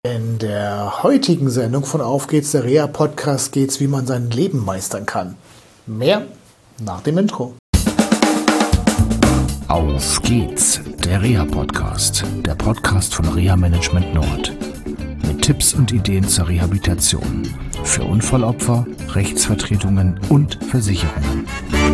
In der heutigen Sendung von Auf geht's, der Reha-Podcast, geht's, wie man sein Leben meistern kann. Mehr nach dem Intro. Auf geht's, der Reha-Podcast, der Podcast von Reha Management Nord. Mit Tipps und Ideen zur Rehabilitation für Unfallopfer, Rechtsvertretungen und Versicherungen.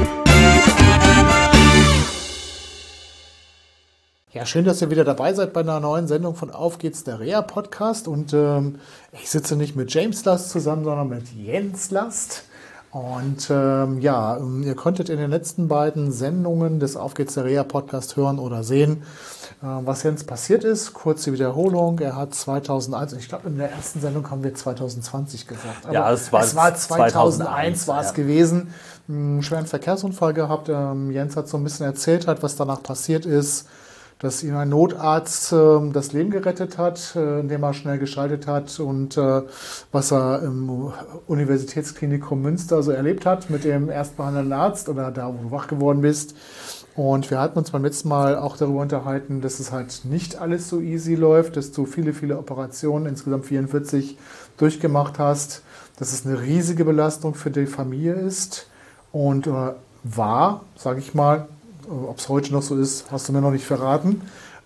Ja, schön, dass ihr wieder dabei seid bei einer neuen Sendung von Auf geht's, der Reha-Podcast. Und ich sitze nicht mit James Last zusammen, sondern mit Jens Last. Und ihr konntet in den letzten beiden Sendungen des Auf geht's, der Reha-Podcast hören oder sehen, was Jens passiert ist. Kurze Wiederholung, er hat 2001, ich glaube in der ersten Sendung haben wir 2020 gesagt. Aber ja, es war 2001 war es gewesen. Einen schweren Verkehrsunfall gehabt. Jens hat so ein bisschen erzählt, was danach passiert ist. Dass ihm ein Notarzt das Leben gerettet hat, indem er schnell geschaltet hat und was er im Universitätsklinikum Münster so erlebt hat mit dem erstbehandelnden Arzt oder da, wo du wach geworden bist. Und wir hatten uns beim letzten Mal auch darüber unterhalten, dass es halt nicht alles so easy läuft, dass du viele Operationen, insgesamt 44, durchgemacht hast, dass es eine riesige Belastung für die Familie ist und war, sage ich mal, ob es heute noch so ist, hast du mir noch nicht verraten.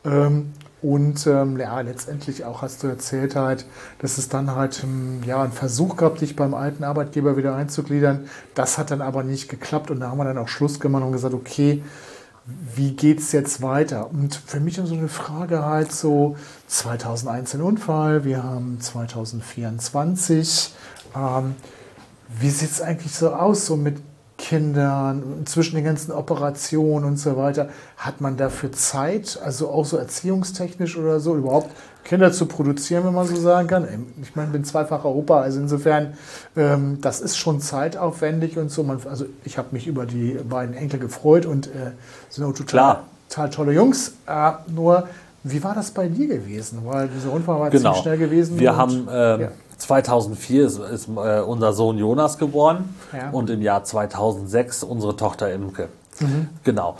Letztendlich auch hast du erzählt halt, dass es dann halt einen Versuch gab, dich beim alten Arbeitgeber wieder einzugliedern. Das hat dann aber nicht geklappt und da haben wir dann auch Schluss gemacht und gesagt, okay, wie geht's jetzt weiter? Und für mich ist so eine Frage halt so, 2001 ein Unfall, wir haben 2024. Wie sieht es eigentlich so aus, so mit Kindern, zwischen den ganzen Operationen und so weiter? Hat man dafür Zeit, also auch so erziehungstechnisch oder so, überhaupt Kinder zu produzieren, wenn man so sagen kann? Ich meine, ich bin zweifacher Opa, also insofern, das ist schon zeitaufwendig und so. Also ich habe mich über die beiden Enkel gefreut und sind auch total tolle Jungs. Nur, wie war das bei dir gewesen? Weil dieser Unfall war ziemlich schnell gewesen. Wir haben 2004 ist unser Sohn Jonas geboren und im Jahr 2006 unsere Tochter Imke. Genau.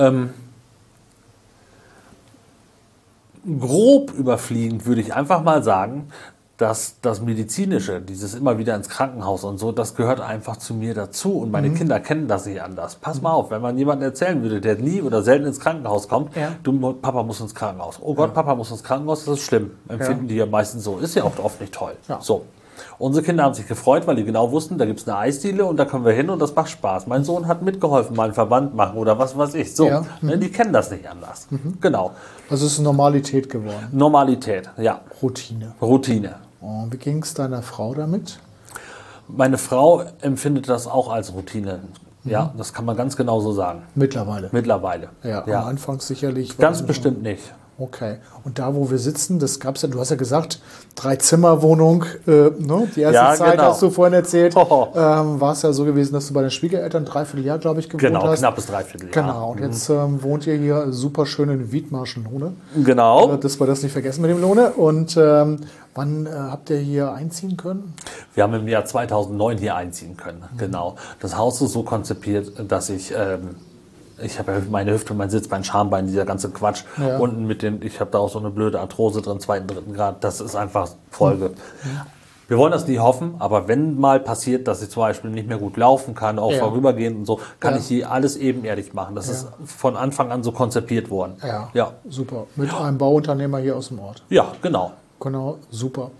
Grob überfliegend würde ich einfach mal sagen, dass das Medizinische, dieses immer wieder ins Krankenhaus und so, das gehört einfach zu mir dazu. Und meine Kinder kennen das nicht anders. Pass mal auf, wenn man jemandem erzählen würde, der nie oder selten ins Krankenhaus kommt, Papa muss ins Krankenhaus. Oh Gott, Papa muss ins Krankenhaus, das ist schlimm. Empfinden die ja meistens so. Ist ja auch oft nicht toll. Ja. So. Unsere Kinder haben sich gefreut, weil die genau wussten, da gibt es eine Eisdiele und da können wir hin und das macht Spaß. Mein Sohn hat mitgeholfen, mal einen Verband machen oder was weiß ich. So, die kennen das nicht anders. Genau. Also es ist Normalität geworden. Normalität, ja. Routine. Und wie ging es deiner Frau damit? Meine Frau empfindet das auch als Routine. Ja, das kann man ganz genau so sagen. Mittlerweile. Ja, am Anfang sicherlich. Ganz bestimmt nicht. Okay. Und da, wo wir sitzen, das gab es ja, du hast ja gesagt, 3-Zimmer-Wohnung, die erste Zeit, hast du vorhin erzählt, war es ja so gewesen, dass du bei den Schwiegereltern 3/4 Jahr, glaube ich, gewohnt hast. Genau, knappes 3/4 Jahr. Genau, und jetzt wohnt ihr hier super schön in Wiedmarschen, Lohne. Genau. Dass wir das nicht vergessen mit dem Lohne. Und wann habt ihr hier einziehen können? Wir haben im Jahr 2009 hier einziehen können, genau. Das Haus ist so konzipiert, dass ich habe ja meine Hüfte, mein Sitzbein, Schambein, dieser ganze Quatsch. Ja. Unten ich habe da auch so eine blöde Arthrose drin, 2., 3. Grad. Das ist einfach Folge. Wir wollen das nie hoffen, aber wenn mal passiert, dass ich zum Beispiel nicht mehr gut laufen kann, auch vorübergehend und so, kann ich hier alles ebenerdig machen. Das ist von Anfang an so konzipiert worden. Ja, super. Mit einem Bauunternehmer hier aus dem Ort. Ja, genau. Genau, super.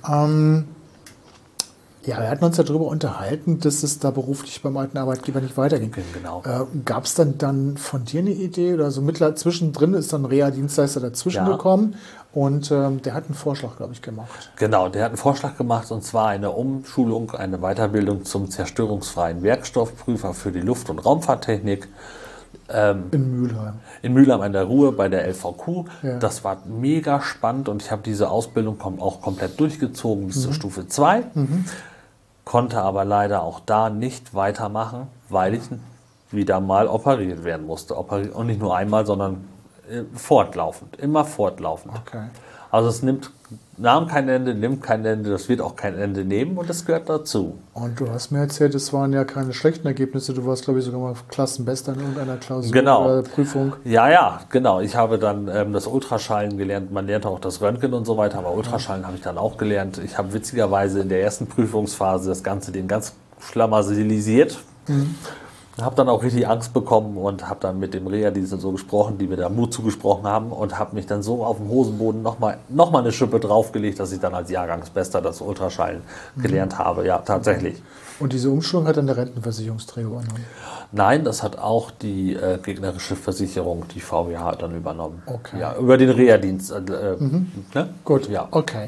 Wir hatten uns ja darüber unterhalten, dass es da beruflich beim alten Arbeitgeber nicht weiterging. Genau. Gab es dann von dir eine Idee oder so zwischendrin ist dann ein Reha-Dienstleister dazwischen gekommen und der hat einen Vorschlag, glaube ich, gemacht. Genau, der hat einen Vorschlag gemacht und zwar eine Umschulung, eine Weiterbildung zum zerstörungsfreien Werkstoffprüfer für die Luft- und Raumfahrttechnik. In Mülheim. In Mülheim an der Ruhr bei der LVQ. Ja. Das war mega spannend und ich habe diese Ausbildung auch komplett durchgezogen bis zur Stufe 2. Konnte aber leider auch da nicht weitermachen, weil ich wieder mal operiert werden musste. Und nicht nur einmal, sondern fortlaufend, immer fortlaufend. Okay. Also es nahm kein Ende, nimmt kein Ende, das wird auch kein Ende nehmen und das gehört dazu. Und du hast mir erzählt, es waren ja keine schlechten Ergebnisse. Du warst, glaube ich, sogar mal Klassenbester in irgendeiner Klausur oder Prüfung. Ja, genau. Ich habe dann das Ultraschallen gelernt. Man lernt auch das Röntgen und so weiter, aber Ultraschallen habe ich dann auch gelernt. Ich habe witzigerweise in der ersten Prüfungsphase das Ganze den ganz schlamasilisiert. Habe dann auch richtig Angst bekommen und habe dann mit dem Reha-Dienst so gesprochen, die mir da Mut zugesprochen haben und habe mich dann so auf dem Hosenboden noch mal eine Schippe draufgelegt, dass ich dann als Jahrgangsbester das Ultraschallen gelernt habe. Ja, tatsächlich. Und diese Umschulung hat dann der Rentenversicherungsträger übernommen? Nein, das hat auch die gegnerische Versicherung, die VWH, dann übernommen. Okay. Ja, über den Reha-Dienst. Ne? Gut, ja. Okay.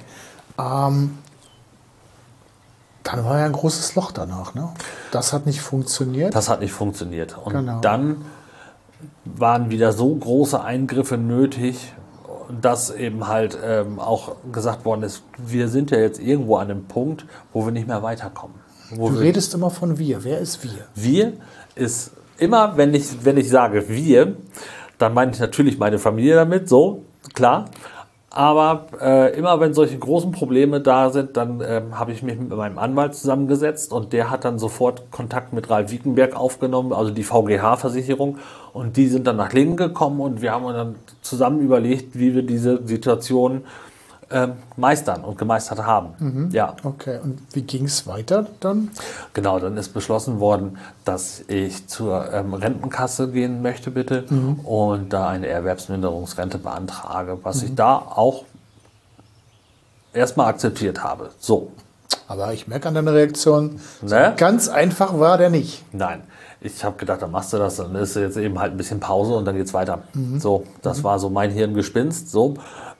Dann war ja ein großes Loch danach, ne? Das hat nicht funktioniert. Das hat nicht funktioniert. Und Genau. dann waren wieder so große Eingriffe nötig, dass eben halt auch gesagt worden ist, wir sind ja jetzt irgendwo an einem Punkt, wo wir nicht mehr weiterkommen. Du redest immer von wir. Wer ist wir? Wir ist immer, wenn ich sage wir, dann meine ich natürlich meine Familie damit, so, klar. Aber immer wenn solche großen Probleme da sind, dann habe ich mich mit meinem Anwalt zusammengesetzt und der hat dann sofort Kontakt mit Ralf Wiekenberg aufgenommen, also die VGH-Versicherung. Und die sind dann nach Lingen gekommen und wir haben uns dann zusammen überlegt, wie wir diese Situation meistern und gemeistert haben. Ja. Okay, und wie ging es weiter dann? Genau, dann ist beschlossen worden, dass ich zur Rentenkasse gehen möchte, bitte, und da eine Erwerbsminderungsrente beantrage, was ich da auch erstmal akzeptiert habe. So. Aber ich merke an deiner Reaktion, Ne? so ganz einfach war der nicht. Nein. Ich habe gedacht, dann machst du das, dann ist jetzt eben halt ein bisschen Pause und dann geht's weiter. So, das war so mein Hirngespinst. So.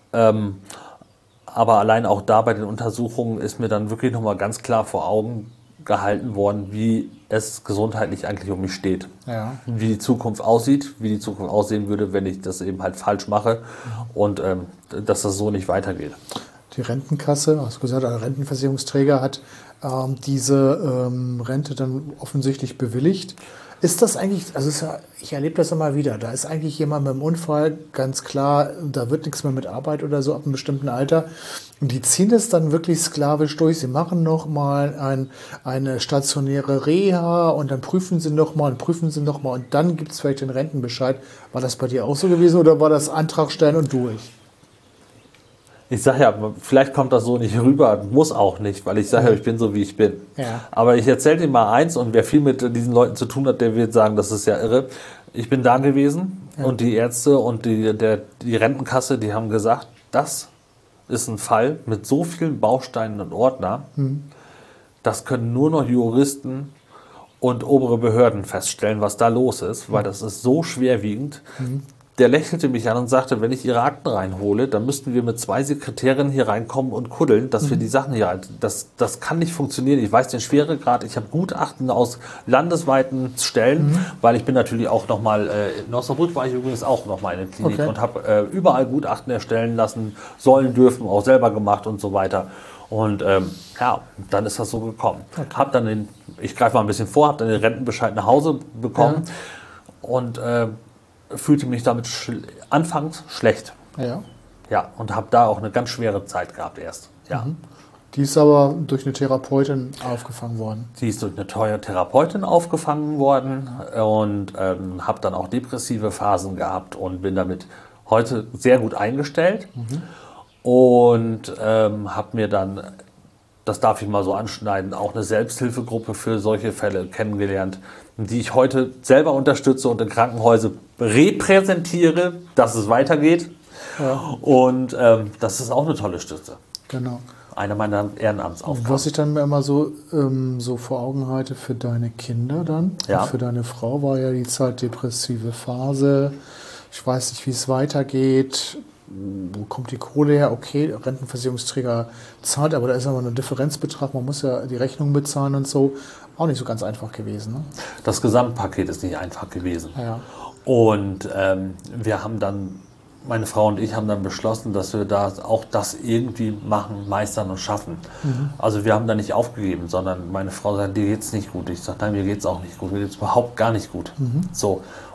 Aber allein auch da bei den Untersuchungen ist mir dann wirklich nochmal ganz klar vor Augen gehalten worden, wie es gesundheitlich eigentlich um mich steht. Ja. Wie die Zukunft aussieht, wie die Zukunft aussehen würde, wenn ich das eben halt falsch mache und dass das so nicht weitergeht. Die Rentenkasse, hast du gesagt, der Rentenversicherungsträger hat diese Rente dann offensichtlich bewilligt. Ist das eigentlich, also ich erlebe das immer wieder, da ist eigentlich jemand mit einem Unfall, ganz klar, da wird nichts mehr mit Arbeit oder so ab einem bestimmten Alter. Und die ziehen das dann wirklich sklavisch durch. Sie machen nochmal eine stationäre Reha und dann prüfen sie nochmal und dann gibt es vielleicht den Rentenbescheid. War das bei dir auch so gewesen oder war das Antrag stellen und durch? Ich sage ja, vielleicht kommt das so nicht rüber, muss auch nicht, weil ich sage ja, ich bin so, wie ich bin. Ja. Aber ich erzähle dir mal eins und wer viel mit diesen Leuten zu tun hat, der wird sagen, das ist ja irre. Ich bin da gewesen und die Ärzte und die Rentenkasse, die haben gesagt, das ist ein Fall mit so vielen Bausteinen und Ordner, das können nur noch Juristen und obere Behörden feststellen, was da los ist, weil das ist so schwerwiegend. Der lächelte mich an und sagte, wenn ich Ihre Akten reinhole, dann müssten wir mit 2 Sekretärinnen hier reinkommen und kuddeln, dass wir die Sachen hier, das kann nicht funktionieren. Ich weiß den Schweregrad, ich habe Gutachten aus landesweiten Stellen, weil ich bin natürlich auch nochmal, in Osnabrück war ich übrigens auch nochmal in der Klinik und habe überall Gutachten erstellen lassen, sollen, dürfen, auch selber gemacht und so weiter. Und ja, dann ist das so gekommen. Hab dann ich greife mal ein bisschen vor, habe dann den Rentenbescheid nach Hause bekommen und fühlte mich damit anfangs schlecht. Ja. Ja, und habe da auch eine ganz schwere Zeit gehabt erst. Ja. Die ist aber durch eine Therapeutin aufgefangen worden. Die ist durch eine teure Therapeutin aufgefangen worden und habe dann auch depressive Phasen gehabt und bin damit heute sehr gut eingestellt. Und habe mir dann, das darf ich mal so anschneiden, auch eine Selbsthilfegruppe für solche Fälle kennengelernt, die ich heute selber unterstütze und in Krankenhäusern repräsentiere, dass es weitergeht. Ja. Und das ist auch eine tolle Stütze. Genau. Eine meiner Ehrenamtsaufgaben. Was ich dann mir immer so vor Augen halte für deine Kinder dann, und für deine Frau war ja die Zeit depressive Phase. Ich weiß nicht, wie es weitergeht. Wo kommt die Kohle her? Okay, Rentenversicherungsträger zahlt, aber da ist aber ein Differenzbetrag. Man muss ja die Rechnung bezahlen und so. Auch nicht so ganz einfach gewesen. Ne? Das Gesamtpaket ist nicht einfach gewesen. Ja. Und wir haben dann, meine Frau und ich haben dann beschlossen, dass wir da auch das irgendwie machen, meistern und schaffen. Also wir haben da nicht aufgegeben, sondern meine Frau sagt, dir geht's nicht gut. Ich sage, nein, mir geht's auch nicht gut. Mir geht's überhaupt gar nicht gut. So.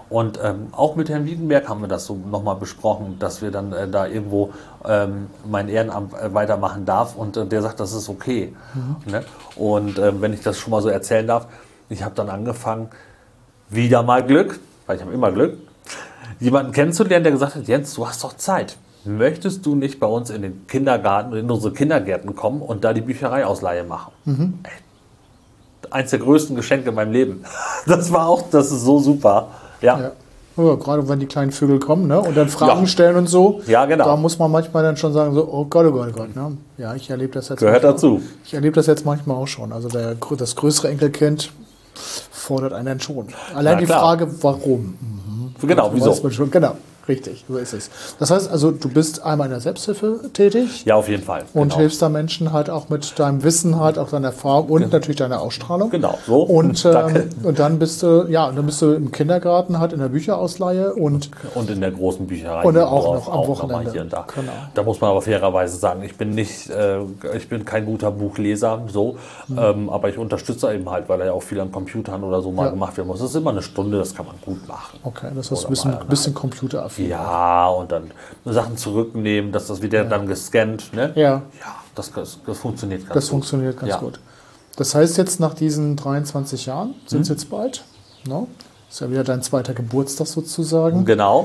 Und auch mit Herrn Wiedenberg haben wir das so nochmal besprochen, dass wir dann da irgendwo mein Ehrenamt weitermachen darf. Und der sagt, das ist okay. Ne? Und wenn ich das schon mal so erzählen darf, ich habe dann angefangen, wieder mal Glück, weil ich habe immer Glück, jemanden kennenzulernen, der gesagt hat, Jens, du hast doch Zeit. Möchtest du nicht bei uns in den Kindergarten, in unsere Kindergärten kommen und da die Büchereiausleihe machen? Eins der größten Geschenke in meinem Leben. Das ist so super. Ja, gerade wenn die kleinen Vögel kommen, ne? Und dann Fragen stellen und so. Ja, genau. Da muss man manchmal dann schon sagen, so, oh Gott, oh Gott, oh Gott. Ne? Ja, ich erlebe das jetzt gehört dazu. Ich erlebe das jetzt manchmal auch schon. Also das größere Enkelkind fordert einen dann schon. Allein die Frage, warum? Genau, wieso? Genau. Richtig, so ist es. Das heißt also, du bist einmal in der Selbsthilfe tätig. Ja, auf jeden Fall. Und hilfst da Menschen halt auch mit deinem Wissen, halt auch deiner Erfahrung und natürlich deiner Ausstrahlung. Genau, so. Und dann bist du im Kindergarten halt in der Bücherausleihe und in der großen Bücherei. Und auch noch am Wochenende. Hier und da. Genau. Da muss man aber fairerweise sagen, ich bin kein guter Buchleser, so, aber ich unterstütze eben halt, weil er ja auch viel an Computern oder so mal gemacht werden muss. Das ist immer eine Stunde, das kann man gut machen. Okay, das heißt ein bisschen computeraffin. Ja, und dann Sachen zurücknehmen, dass das wieder dann gescannt. Ne? Ja. Ja, das funktioniert ganz gut. Das funktioniert ganz gut. Das heißt jetzt nach diesen 23 Jahren, sind es jetzt bald, ne? Ist ja wieder dein zweiter Geburtstag sozusagen. Genau.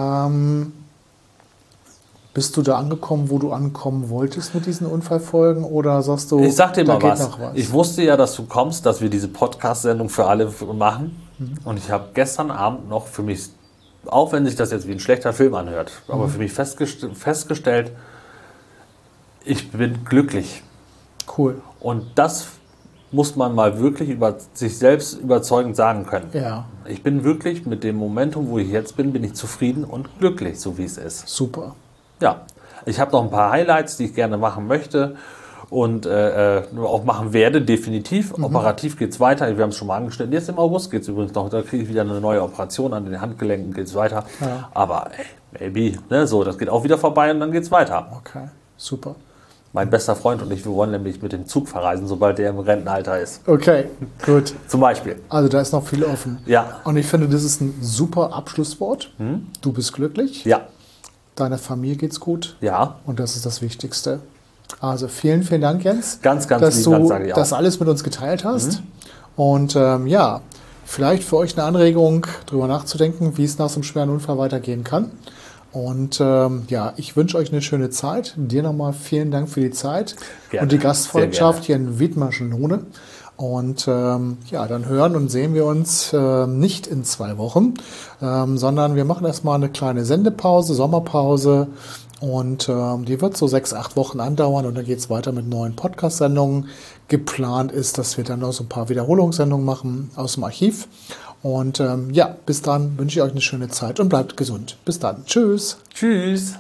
Bist du da angekommen, wo du ankommen wolltest mit diesen Unfallfolgen oder sagst du, ich sag dir mal was. Noch was? Ich wusste ja, dass du kommst, dass wir diese Podcast-Sendung für alle machen. Und ich habe gestern Abend noch für mich, auch wenn sich das jetzt wie ein schlechter Film anhört, aber für mich festgestellt, ich bin glücklich. Cool. Und das muss man mal wirklich über sich selbst überzeugend sagen können. Ja. Ich bin wirklich mit dem Momentum, wo ich jetzt bin ich zufrieden und glücklich, so wie es ist. Super. Ja, ich habe noch ein paar Highlights, die ich gerne machen möchte und auch machen werde, definitiv. Operativ geht es weiter, wir haben es schon mal angestellt. Jetzt im August geht es übrigens noch, da kriege ich wieder eine neue Operation an den Handgelenken, geht es weiter. Ja. Aber maybe, ne, so, das geht auch wieder vorbei und dann geht es weiter. Okay, super. Mein bester Freund und ich, wir wollen nämlich mit dem Zug verreisen, sobald der im Rentenalter ist. Okay, gut. Zum Beispiel. Also da ist noch viel offen. Ja. Und ich finde, das ist ein super Abschlusswort. Du bist glücklich. Ja. Deiner Familie geht's gut. Ja. Und das ist das Wichtigste. Also vielen, vielen Dank, Jens. Ganz dass lieben Dank, sage ich auch. Das alles mit uns geteilt hast. Und vielleicht für euch eine Anregung, darüber nachzudenken, wie es nach so einem schweren Unfall weitergehen kann. Und ich wünsche euch eine schöne Zeit. Dir nochmal vielen Dank für die Zeit und die Gastfreundschaft hier in Wiedmarschen-Lohne. Und dann hören und sehen wir uns nicht in 2 Wochen, sondern wir machen erstmal eine kleine Sendepause, Sommerpause. Und die wird so 6-8 Wochen andauern und dann geht es weiter mit neuen Podcast-Sendungen. Geplant ist, dass wir dann noch so ein paar Wiederholungssendungen machen aus dem Archiv. Und bis dann wünsche ich euch eine schöne Zeit und bleibt gesund. Bis dann. Tschüss. Tschüss.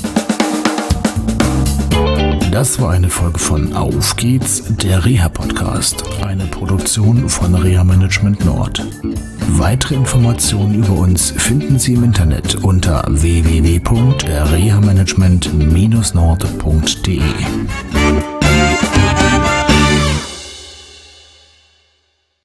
Das war eine Folge von Auf geht's, der Reha-Podcast, eine Produktion von Reha Management Nord. Weitere Informationen über uns finden Sie im Internet unter www.rehamanagement-nord.de.